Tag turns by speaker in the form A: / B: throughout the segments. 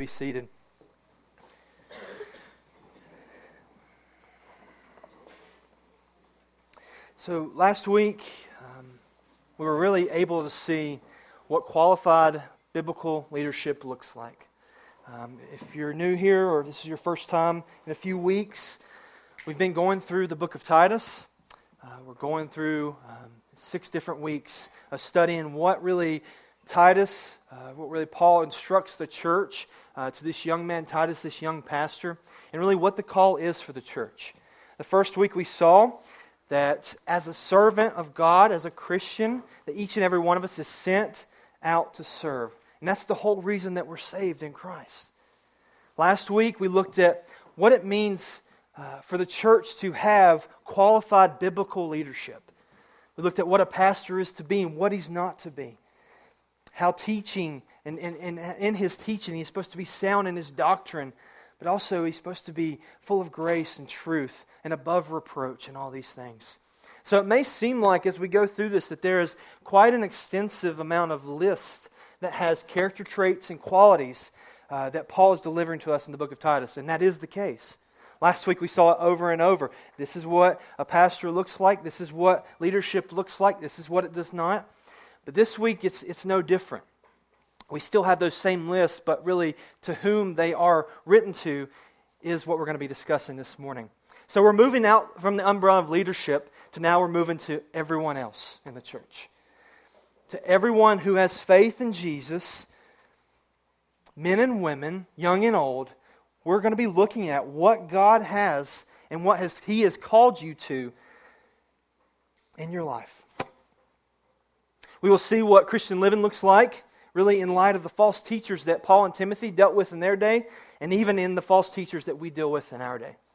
A: be seated. So last week, we were really able to see what qualified biblical leadership looks like. If you're new here or this is your first time in a few weeks, we've been going through the book of Titus. We're going through 6 different weeks of studying what really Titus, what really Paul instructs the church to this young man Titus, this young pastor, and really what the call is for the church. The first week we saw that as a servant of God, as a Christian, that each and every one of us is sent out to serve. And that's the whole reason that we're saved in Christ. Last week we looked at what it means for the church to have qualified biblical leadership. We looked at what a pastor is to be and what he's not to be. How teaching, and in his teaching, he's supposed to be sound in his doctrine, but also he's supposed to be full of grace and truth and above reproach and all these things. So it may seem like as we go through this that there is quite an extensive amount of list that has character traits and qualities that Paul is delivering to us in the book of Titus, and that is the case. Last week we saw it over and over. This is what a pastor looks like. This is what leadership looks like. This is what it does not. But this week it's no different. We still have those same lists, but really to whom they are written to is what we're going to be discussing this morning. So we're moving out from the umbrella of leadership to now we're moving to everyone else in the church. To everyone who has faith in Jesus, men and women, young and old, we're going to be looking at what God has and what He has called you to in your life. We will see what Christian living looks like, really in light of the false teachers that Paul and Timothy dealt with in their day, and even in the false teachers that we deal with in our day.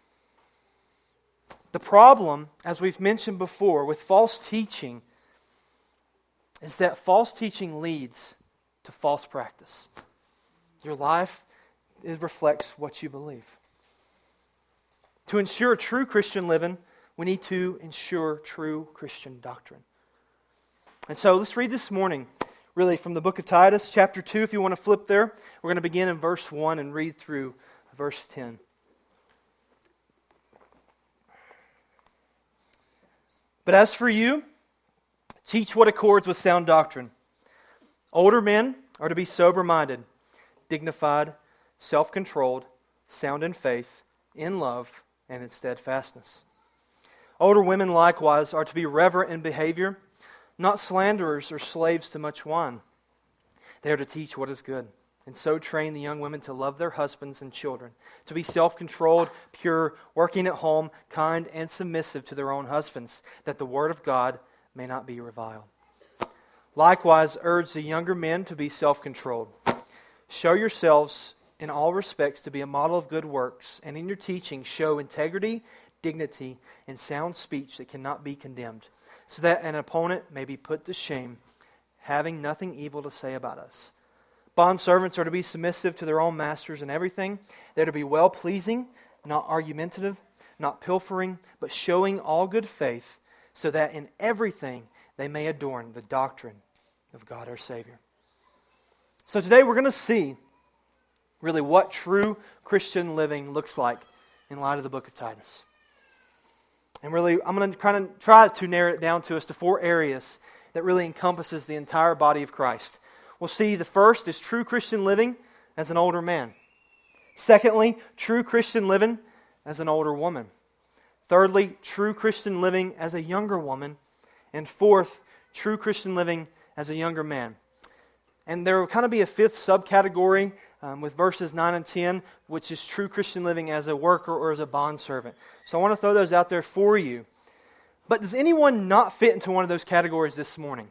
A: The problem, as we've mentioned before, with false teaching is that false teaching leads to false practice. Your life reflects what you believe. To ensure true Christian living, we need to ensure true Christian doctrine. And so let's read this morning, really from the book of Titus, chapter 2, if you want to flip there. We're going to begin in verse 1 and read through verse 10. But as for you, teach what accords with sound doctrine. Older men are to be sober-minded, dignified, self-controlled, sound in faith, in love, and in steadfastness. Older women likewise are to be reverent in behavior, not slanderers or slaves to much wine. They are to teach what is good, and so train the young women to love their husbands and children, to be self-controlled, pure, working at home, kind, and submissive to their own husbands, that the word of God may not be reviled. Likewise, urge the younger men to be self-controlled. Show yourselves in all respects to be a model of good works, and in your teaching show integrity, dignity, and sound speech that cannot be condemned, so that an opponent may be put to shame, having nothing evil to say about us. Bondservants are to be submissive to their own masters in everything. They are to be well-pleasing, not argumentative, not pilfering, but showing all good faith, so that in everything they may adorn the doctrine of God our Savior. So today we're going to see really what true Christian living looks like in light of the book of Titus. And really, I'm going to kind of try to narrow it down to us to 4 areas that really encompasses the entire body of Christ. We'll see the first is true Christian living as an older man. Secondly, true Christian living as an older woman. Thirdly, true Christian living as a younger woman. And fourth, true Christian living as a younger man. And there will kind of be a 5th subcategory with verses 9 and 10, which is true Christian living as a worker or as a bondservant. So I want to throw those out there for you. But does anyone not fit into one of those categories this morning?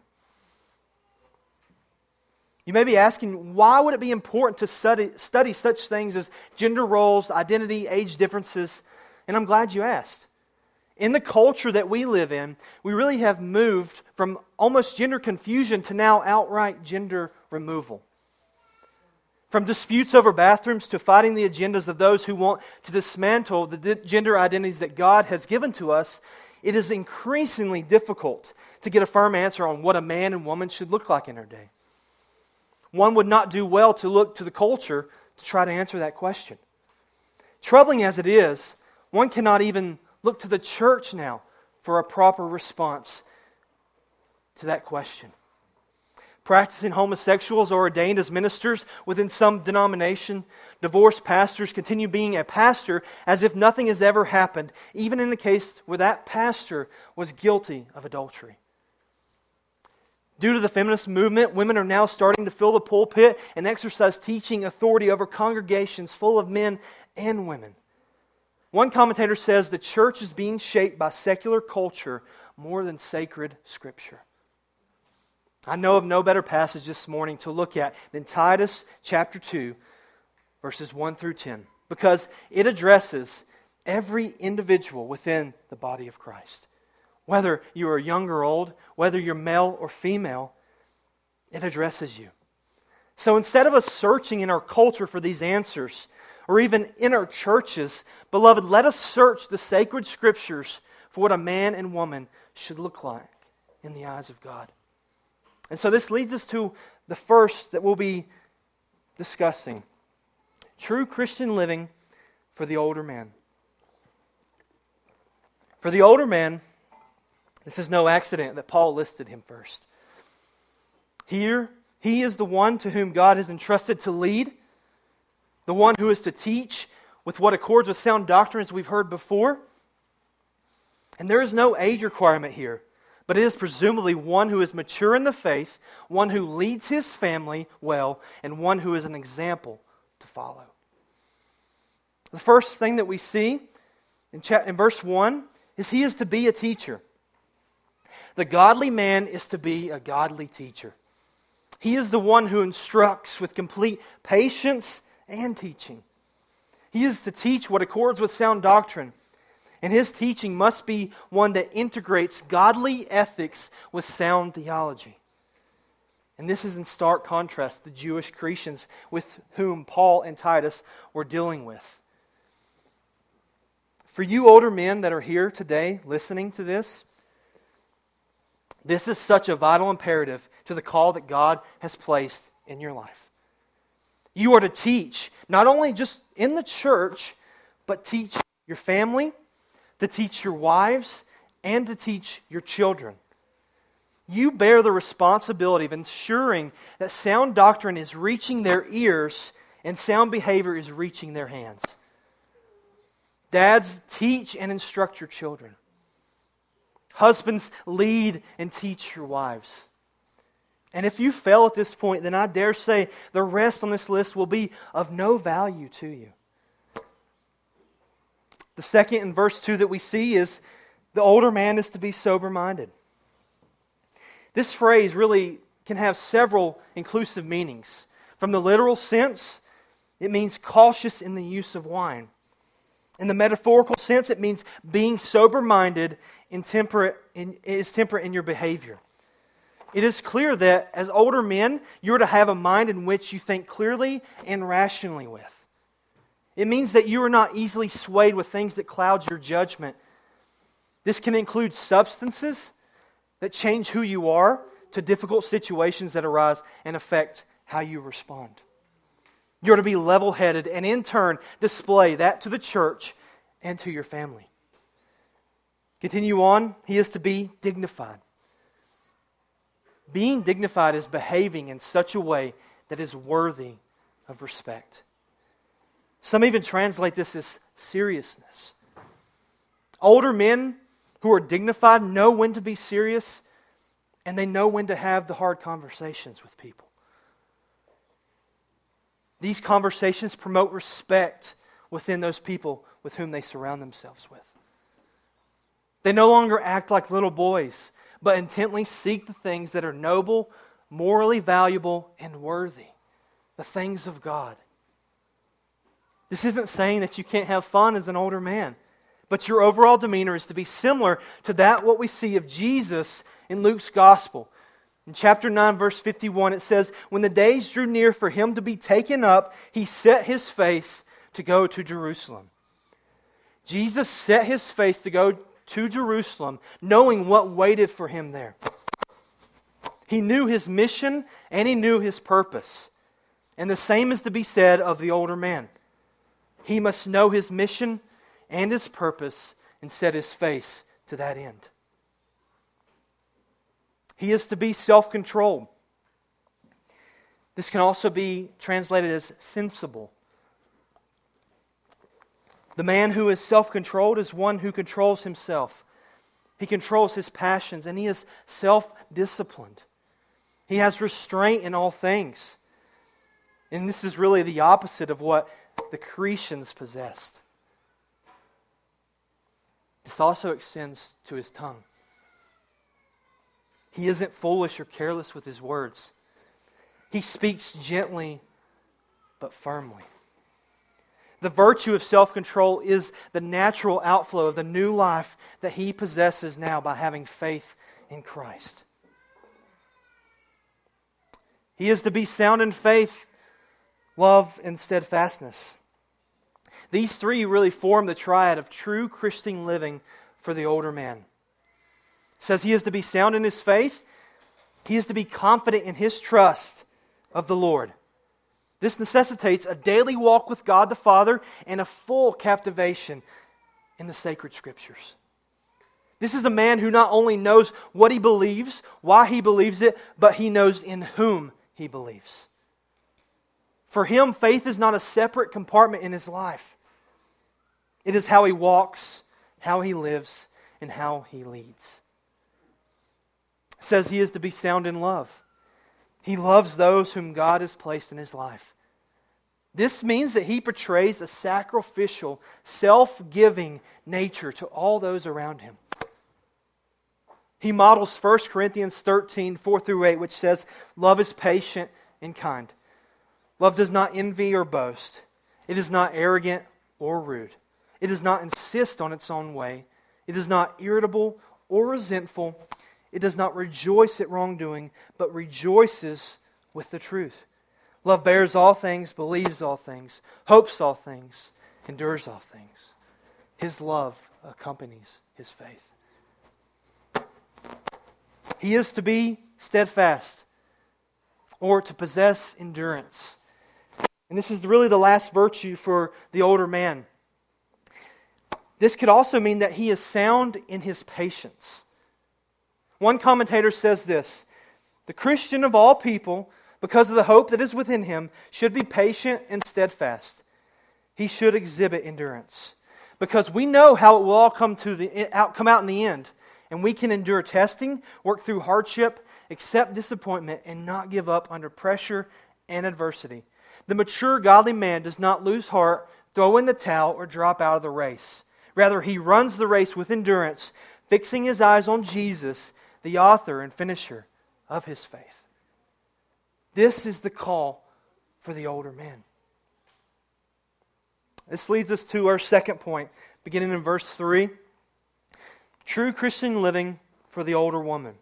A: You may be asking, why would it be important to study such things as gender roles, identity, age differences? And I'm glad you asked. In the culture that we live in, we really have moved from almost gender confusion to now outright gender removal. From disputes over bathrooms to fighting the agendas of those who want to dismantle the gender identities that God has given to us, it is increasingly difficult to get a firm answer on what a man and woman should look like in our day. One would not do well to look to the culture to try to answer that question. Troubling as it is, one cannot even look to the church now for a proper response to that question. Practicing homosexuals are ordained as ministers within some denomination. Divorced pastors continue being a pastor as if nothing has ever happened, even in the case where that pastor was guilty of adultery. Due to the feminist movement, women are now starting to fill the pulpit and exercise teaching authority over congregations full of men and women. One commentator says the church is being shaped by secular culture more than sacred Scripture. I know of no better passage this morning to look at than Titus chapter 2, verses 1 through 10, because it addresses every individual within the body of Christ. Whether you are young or old, whether you're male or female, it addresses you. So instead of us searching in our culture for these answers, or even in our churches, beloved, let us search the sacred Scriptures for what a man and woman should look like in the eyes of God. And so this leads us to the first that we'll be discussing. True Christian living for the older man. For the older man, this is no accident that Paul listed him first. Here, he is the one to whom God has entrusted to lead, the one who is to teach with what accords with sound doctrine, as we've heard before. And there is no age requirement here, but it is presumably one who is mature in the faith, one who leads his family well, and one who is an example to follow. The first thing that we see in verse 1 is he is to be a teacher. The godly man is to be a godly teacher. He is the one who instructs with complete patience and teaching. He is to teach what accords with sound doctrine. And his teaching must be one that integrates godly ethics with sound theology. And this is in stark contrast to the Jewish Cretans with whom Paul and Titus were dealing with. For you older men that are here today listening to this is such a vital imperative to the call that God has placed in your life. You are to teach, not only just in the church, but teach your family, to teach your wives, and to teach your children. You bear the responsibility of ensuring that sound doctrine is reaching their ears and sound behavior is reaching their hands. Dads, teach and instruct your children. Husbands, lead and teach your wives. And if you fail at this point, then I dare say the rest on this list will be of no value to you. The second in verse 2 that we see is the older man is to be sober-minded. This phrase really can have several inclusive meanings. From the literal sense, it means cautious in the use of wine. In the metaphorical sense, it means being sober-minded and temperate in your behavior. It is clear that as older men, you're to have a mind in which you think clearly and rationally with. It means that you are not easily swayed with things that cloud your judgment. This can include substances that change who you are to difficult situations that arise and affect how you respond. You're to be level-headed and in turn display that to the church and to your family. Continue on, he is to be dignified. Being dignified is behaving in such a way that is worthy of respect. Some even translate this as seriousness. Older men who are dignified know when to be serious, and they know when to have the hard conversations with people. These conversations promote respect within those people with whom they surround themselves with. They no longer act like little boys, but intently seek the things that are noble, morally valuable, and worthy. The things of God. This isn't saying that you can't have fun as an older man, but your overall demeanor is to be similar to that what we see of Jesus in Luke's Gospel. In chapter 9, verse 51, it says, "When the days drew near for him to be taken up, he set his face to go to Jerusalem." Jesus set his face to go to Jerusalem, knowing what waited for him there. He knew his mission and he knew his purpose. And the same is to be said of the older man. He must know his mission and his purpose and set his face to that end. He is to be self-controlled. This can also be translated as sensible. The man who is self-controlled is one who controls himself. He controls his passions, and he is self-disciplined. He has restraint in all things. And this is really the opposite of what the Cretians possessed. This also extends to his tongue. He isn't foolish or careless with his words. He speaks gently but firmly. The virtue of self-control is the natural outflow of the new life that he possesses now by having faith in Christ. He is to be sound in faith, love, and steadfastness. These three really form the triad of true Christian living for the older man. It says he is to be sound in his faith. He is to be confident in his trust of the Lord. This necessitates a daily walk with God the Father and a full captivation in the sacred Scriptures. This is a man who not only knows what he believes, why he believes it, but he knows in whom he believes. For him, faith is not a separate compartment in his life. It is how he walks, how he lives, and how he leads. It says he is to be sound in love. He loves those whom God has placed in his life. This means that he portrays a sacrificial, self-giving nature to all those around him. He models 1 Corinthians 13, 4-8, which says, "Love is patient and kind. Love does not envy or boast. It is not arrogant or rude. It does not insist on its own way. It is not irritable or resentful. It does not rejoice at wrongdoing, but rejoices with the truth. Love bears all things, believes all things, hopes all things, endures all things." His love accompanies his faith. He is to be steadfast, or to possess endurance. And this is really the last virtue for the older man. This could also mean that he is sound in his patience. One commentator says this: "The Christian of all people, because of the hope that is within him, should be patient and steadfast. He should exhibit endurance, because we know how it will all come out in the end, and we can endure testing, work through hardship, accept disappointment, and not give up under pressure and adversity. The mature, godly man does not lose heart, throw in the towel, or drop out of the race. Rather, he runs the race with endurance, fixing his eyes on Jesus, the author and finisher of his faith." This is the call for the older man. This leads us to our second point, beginning in verse 3. True Christian living for the older woman.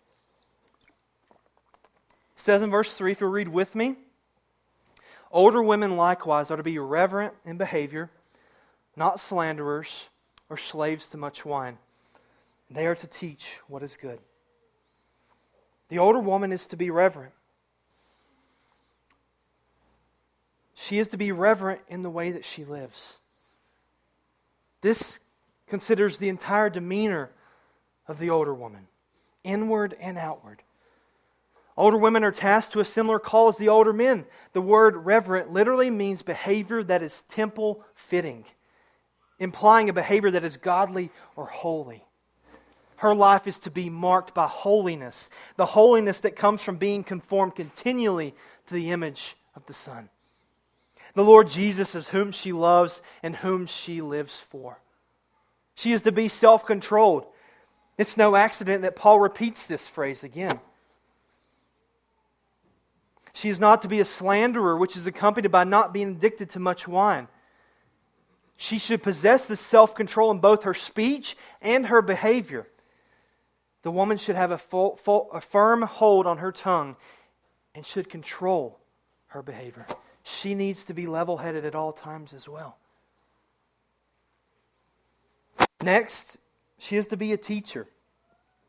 A: It says in verse 3, if you'll read with me, "Older women likewise are to be reverent in behavior, not slanderers or slaves to much wine. They are to teach what is good." The older woman is to be reverent. She is to be reverent in the way that she lives. This considers the entire demeanor of the older woman, inward and outward. Older women are tasked to a similar call as the older men. The word reverent literally means behavior that is temple-fitting, implying a behavior that is godly or holy. Her life is to be marked by holiness, the holiness that comes from being conformed continually to the image of the Son. The Lord Jesus is whom she loves and whom she lives for. She is to be self-controlled. It's no accident that Paul repeats this phrase again. She is not to be a slanderer, which is accompanied by not being addicted to much wine. She should possess this self-control in both her speech and her behavior. The woman should have a firm hold on her tongue and should control her behavior. She needs to be level-headed at all times as well. Next, she is to be a teacher.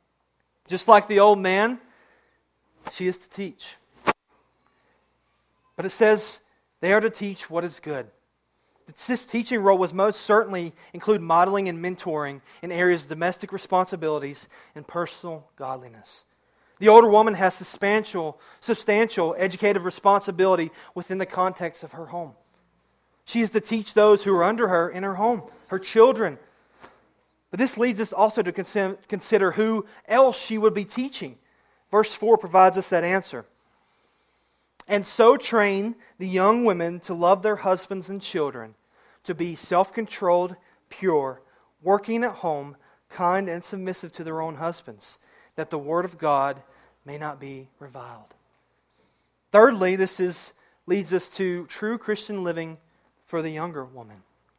A: Just like the old man, she is to teach. But it says they are to teach what is good. This teaching role was most certainly include modeling and mentoring in areas of domestic responsibilities and personal godliness. The older woman has substantial educative responsibility within the context of her home. She is to teach those who are under her in her home, her children. But this leads us also to consider who else she would be teaching. Verse 4 provides us that answer. And so train the young women to love their husbands and children, to be self-controlled, pure, working at home, kind and submissive to their own husbands, that the word of God may not be reviled. Thirdly, leads us to true Christian living for the younger woman.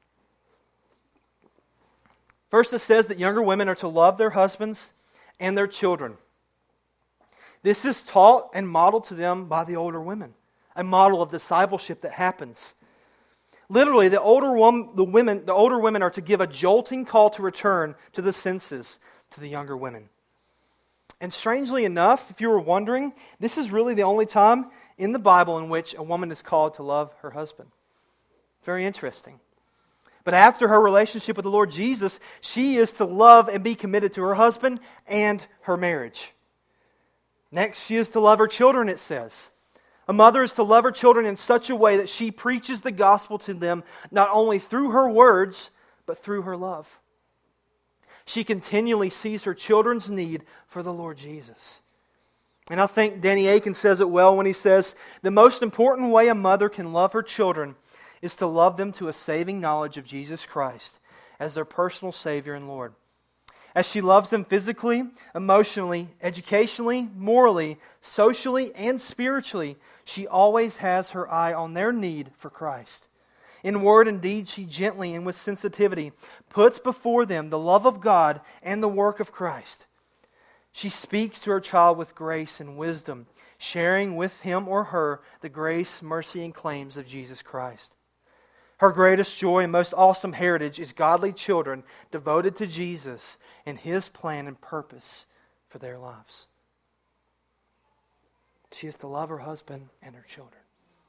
A: First, it says that younger women are to love their husbands and their children. This is taught and modeled to them by the older women, a model of discipleship that happens. Literally, the older women are to give a jolting call to return to the senses to the younger women. And strangely enough, if you were wondering, this is really the only time in the Bible in which a woman is called to love her husband. Very interesting. But after her relationship with the Lord Jesus, she is to love and be committed to her husband and her marriage. Next, she is to love her children, it says. A mother is to love her children in such a way that she preaches the gospel to them not only through her words, but through her love. She continually sees her children's need for the Lord Jesus. And I think Danny Aiken says it well when he says, the most important way a mother can love her children is to love them to a saving knowledge of Jesus Christ as their personal Savior and Lord. As she loves them physically, emotionally, educationally, morally, socially, and spiritually, she always has her eye on their need for Christ. In word and deed, she gently and with sensitivity puts before them the love of God and the work of Christ. She speaks to her child with grace and wisdom, sharing with him or her the grace, mercy, and claims of Jesus Christ. Her greatest joy and most awesome heritage is godly children devoted to Jesus and His plan and purpose for their lives. She is to love her husband and her children.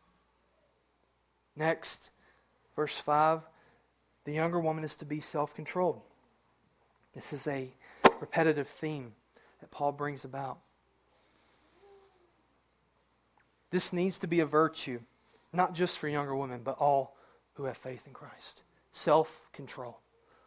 A: Next, verse 5, the younger woman is to be self-controlled. This is a repetitive theme that Paul brings about. This needs to be a virtue, not just for younger women, but all who have faith in Christ. Self-control.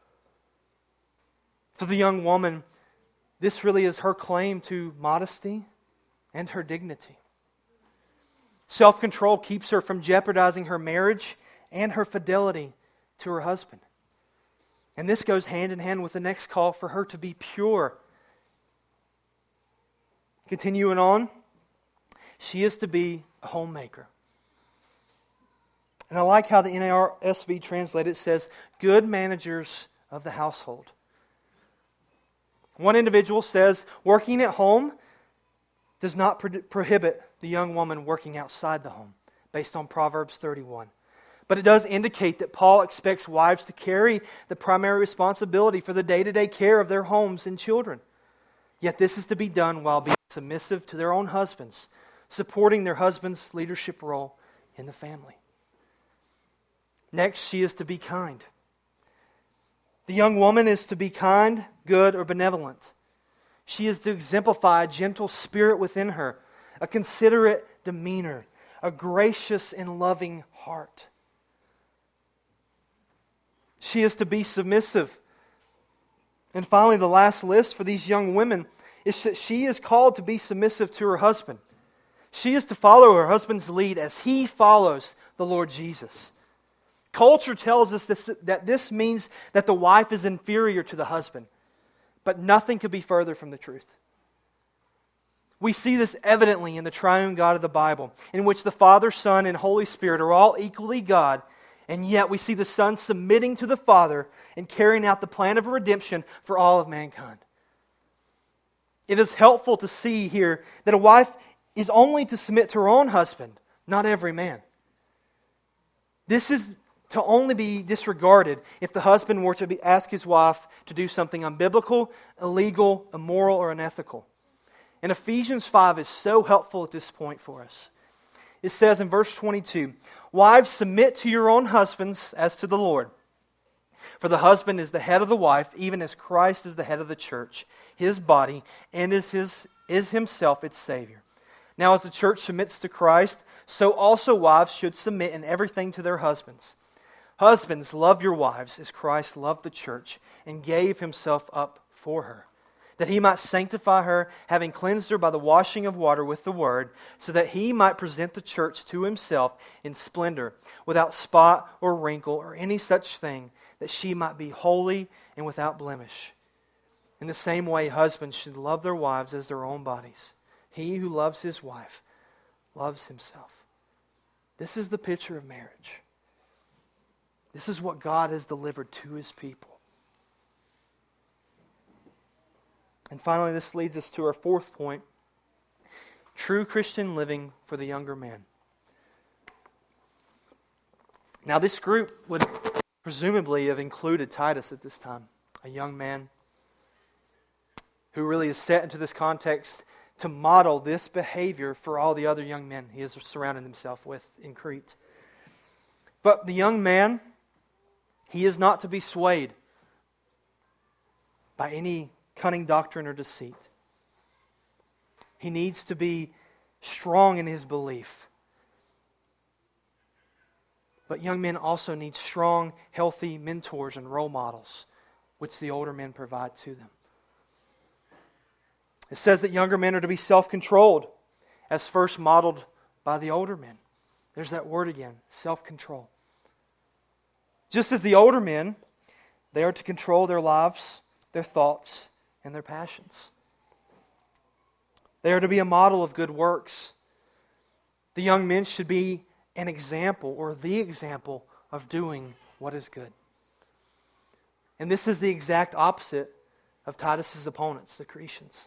A: For the young woman, this really is her claim to modesty and her dignity. Self-control keeps her from jeopardizing her marriage and her fidelity to her husband. And this goes hand in hand with the next call for her to be pure. Continuing on, she is to be a homemaker. And I like how the NASV translated it says, good managers of the household. One individual says, working at home does not prohibit the young woman working outside the home, based on Proverbs 31. But it does indicate that Paul expects wives to carry the primary responsibility for the day-to-day care of their homes and children. Yet this is to be done while being submissive to their own husbands, supporting their husband's leadership role in the family. Next, she is to be kind. The young woman is to be kind, good, or benevolent. She is to exemplify a gentle spirit within her, a considerate demeanor, a gracious and loving heart. She is to be submissive. And finally, the last list for these young women is that she is called to be submissive to her husband. She is to follow her husband's lead as he follows the Lord Jesus. Culture tells us that this means that the wife is inferior to the husband, but nothing could be further from the truth. We see this evidently in the triune God of the Bible, in which the Father, Son, and Holy Spirit are all equally God, and yet we see the Son submitting to the Father and carrying out the plan of redemption for all of mankind. It is helpful to see here that a wife is only to submit to her own husband, not every man. This is to only be disregarded if the husband were to ask his wife to do something unbiblical, illegal, immoral, or unethical. And Ephesians 5 is so helpful at this point for us. it says in verse 22, "Wives, submit to your own husbands as to the Lord. For the husband is the head of the wife, even as Christ is the head of the church, His body, and is Himself its Savior. Now as the church submits to Christ, so also wives should submit in everything to their husbands. Husbands, love your wives as Christ loved the church and gave Himself up for her, that He might sanctify her, having cleansed her by the washing of water with the word, so that He might present the church to Himself in splendor, without spot or wrinkle or any such thing, that she might be holy and without blemish. In the same way, husbands should love their wives as their own bodies. He who loves his wife loves himself." This is the picture of marriage. This is what God has delivered to His people. And finally, this leads us to our fourth point: true Christian living for the younger man. Now, this group would presumably have included Titus at this time, a young man who really is set into this context to model this behavior for all the other young men he has surrounded himself with in Crete. But the young man, he is not to be swayed by any cunning doctrine or deceit. He needs to be strong in his belief. But young men also need strong, healthy mentors and role models, which the older men provide to them. It says that younger men are to be self-controlled, as first modeled by the older men. There's that word again, self-control. Just as the older men, they are to control their lives, their thoughts, and their passions. They are to be a model of good works. The young men should be an example, or the example, of doing what is good. And this is the exact opposite of Titus's opponents, the Cretans.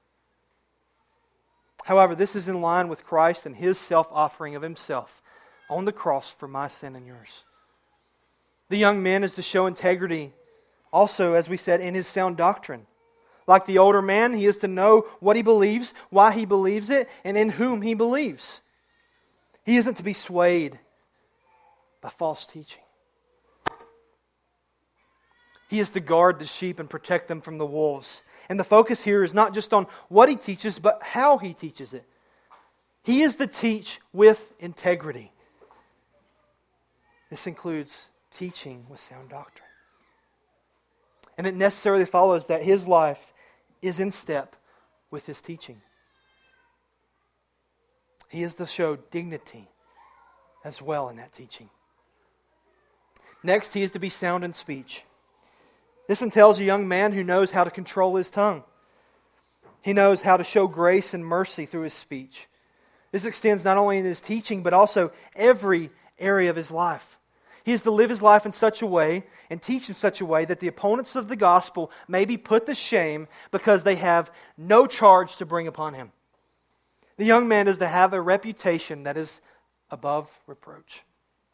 A: However, this is in line with Christ and His self-offering of Himself on the cross for my sin and yours. The young man is to show integrity also, as we said, in his sound doctrine. Like the older man, he is to know what he believes, why he believes it, and in whom he believes. He isn't to be swayed by false teaching. He is to guard the sheep and protect them from the wolves. And the focus here is not just on what he teaches, but how he teaches it. He is to teach with integrity. This includes teaching with sound doctrine. And it necessarily follows that his life is in step with his teaching. He is to show dignity as well in that teaching. Next, he is to be sound in speech. This entails a young man who knows how to control his tongue. He knows how to show grace and mercy through his speech. This extends not only in his teaching, but also every area of his life. He is to live his life in such a way and teach in such a way that the opponents of the gospel may be put to shame because they have no charge to bring upon him. The young man is to have a reputation that is above reproach.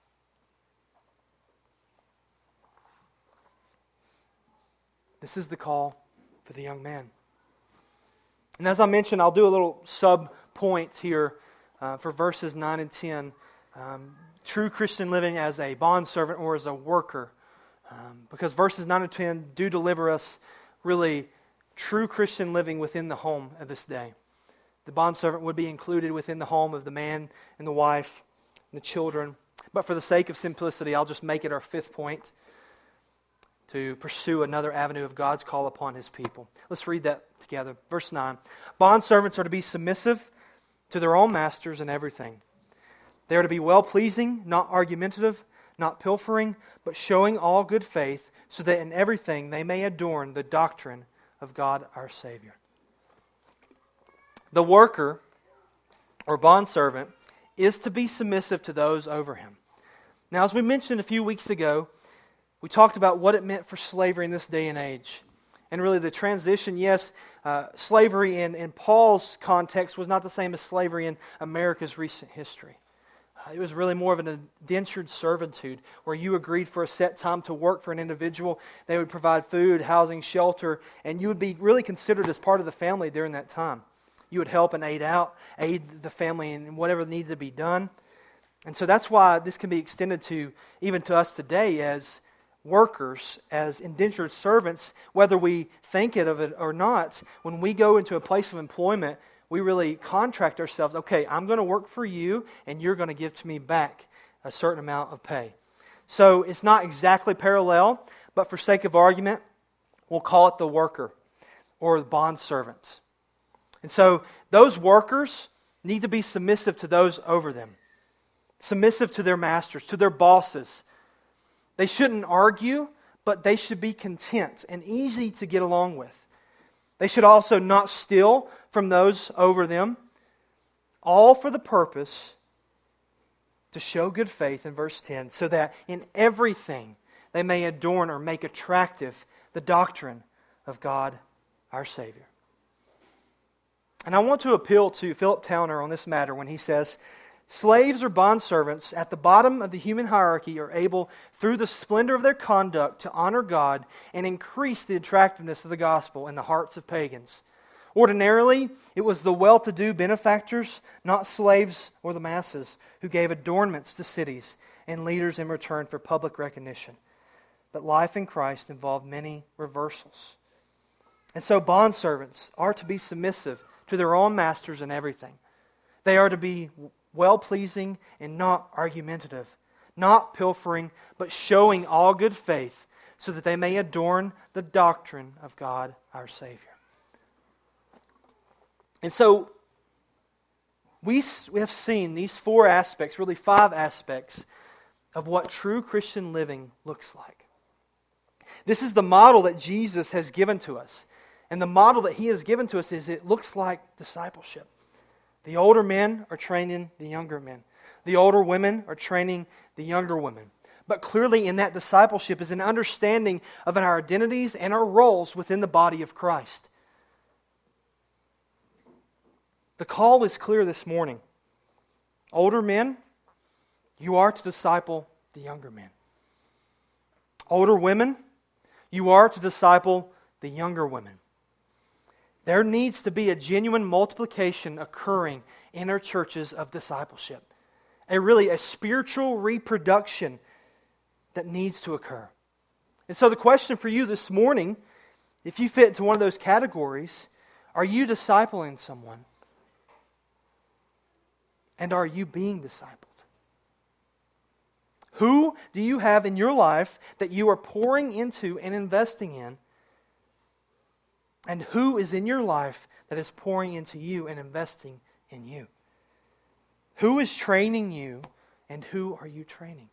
A: This is the call for the young man. And as I mentioned, I'll do a little sub-point here for verses 9 and 10. True Christian living as a bondservant or as a worker. Because verses 9 and 10 do deliver us really true Christian living within the home of this day. The bondservant would be included within the home of the man and the wife and the children. But for the sake of simplicity, I'll just make it our fifth point to pursue another avenue of God's call upon His people. Let's read that together. Verse 9. Bondservants are to be submissive to their own masters in everything. They are to be well-pleasing, not argumentative, not pilfering, but showing all good faith, so that in everything they may adorn the doctrine of God our Savior. The worker, or bondservant, is to be submissive to those over him. Now, as we mentioned a few weeks ago, we talked about what it meant for slavery in this day and age. And really the transition, yes, slavery in Paul's context was not the same as slavery in America's recent history. It was really more of an indentured servitude where you agreed for a set time to work for an individual. They would provide food, housing, shelter, and you would be really considered as part of the family during that time. you would help and aid the family in whatever needed to be done. And so that's why this can be extended to even to us today as workers, as indentured servants, whether we think of it or not. When we go into a place of employment, we really contract ourselves, okay, I'm going to work for you and you're going to give to me back a certain amount of pay. So it's not exactly parallel, but for sake of argument, we'll call it the worker or the bondservant. And so those workers need to be submissive to those over them, submissive to their masters, to their bosses. They shouldn't argue, but they should be content and easy to get along with. They should also not steal from those over them, all for the purpose to show good faith in verse 10, so that in everything they may adorn or make attractive the doctrine of God our Savior. And I want to appeal to Philip Towner on this matter when he says, slaves or bondservants at the bottom of the human hierarchy are able, through the splendor of their conduct, to honor God and increase the attractiveness of the gospel in the hearts of pagans. Ordinarily, it was the well-to-do benefactors, not slaves or the masses, who gave adornments to cities and leaders in return for public recognition. But life in Christ involved many reversals. And so bondservants are to be submissive to their own masters in everything. They are to be well-pleasing and not argumentative, not pilfering, but showing all good faith, so that they may adorn the doctrine of God our Savior. And so we have seen these 4 aspects, really 5 aspects, of what true Christian living looks like. This is the model that Jesus has given to us. And the model that He has given to us is it looks like discipleship. The older men are training the younger men. The older women are training the younger women. But clearly in that discipleship is an understanding of our identities and our roles within the body of Christ. The call is clear this morning. Older men, you are to disciple the younger men. Older women, you are to disciple the younger women. There needs to be a genuine multiplication occurring in our churches of discipleship. A spiritual reproduction that needs to occur. And so the question for you this morning, if you fit into one of those categories, are you discipling someone? And are you being discipled? Who do you have in your life that you are pouring into and investing in? And who is in your life that is pouring into you and investing in you? Who is training you and who are you training?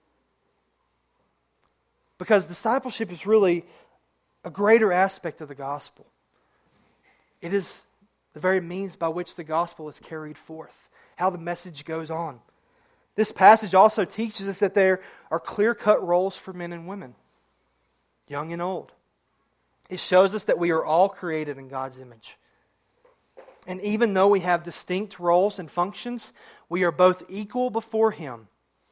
A: Because discipleship is really a greater aspect of the gospel. It is the very means by which the gospel is carried forth, how the message goes on. This passage also teaches us that there are clear-cut roles for men and women, young and old. It shows us that we are all created in God's image. And even though we have distinct roles and functions, we are both equal before Him.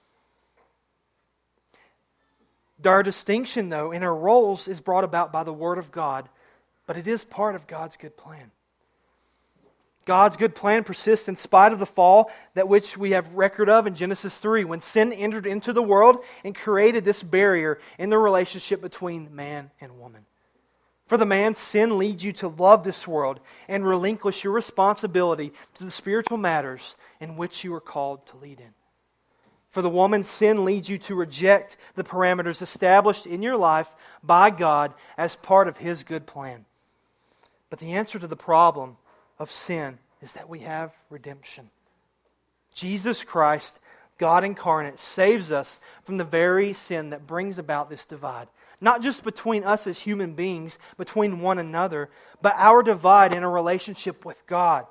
A: Our distinction, though, in our roles is brought about by the Word of God, but it is part of God's good plan. God's good plan persists in spite of the fall, that which we have record of in Genesis 3, when sin entered into the world and created this barrier in the relationship between man and woman. For the man, sin leads you to love this world and relinquish your responsibility to the spiritual matters in which you are called to lead in. For the woman, sin leads you to reject the parameters established in your life by God as part of His good plan. But the answer to the problem of sin is that we have redemption. Jesus Christ, God incarnate, saves us from the very sin that brings about this divide. Not just between us as human beings, between one another, but our divide in a relationship with God.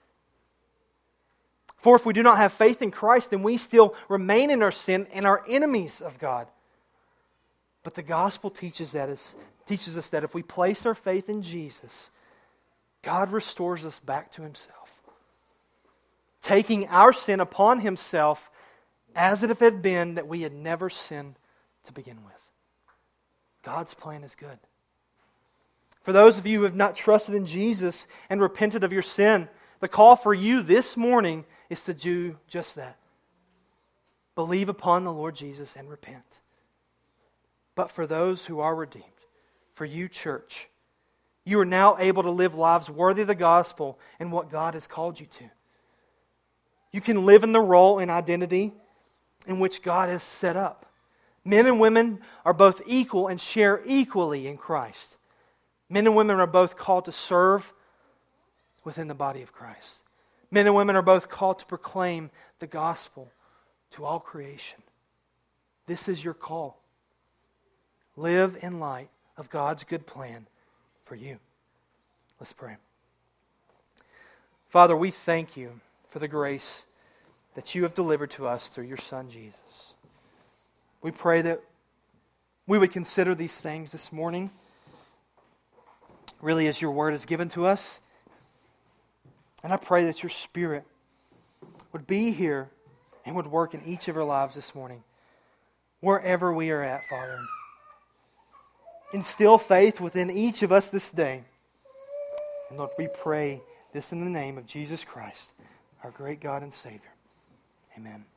A: For if we do not have faith in Christ, then we still remain in our sin and are enemies of God. But the gospel teaches us that if we place our faith in Jesus, God restores us back to Himself, taking our sin upon Himself as if it had been that we had never sinned to begin with. God's plan is good. For those of you who have not trusted in Jesus and repented of your sin, The call for you this morning is to do just that. Believe upon the Lord Jesus and repent. But for those who are redeemed, for you, church, you are now able to live lives worthy of the gospel and what God has called you to. You can live in the role and identity in which God has set up. Men and women are both equal and share equally in Christ. Men and women are both called to serve within the body of Christ. Men and women are both called to proclaim the gospel to all creation. This is your call. Live in light of God's good plan for you. Let's pray. Father, we thank you for the grace that you have delivered to us through your Son, Jesus. We pray that we would consider these things this morning, really as your word is given to us. And I pray that your Spirit would be here and would work in each of our lives this morning, wherever we are at, Father. Instill faith within each of us this day. And Lord, we pray this in the name of Jesus Christ, our great God and Savior. Amen.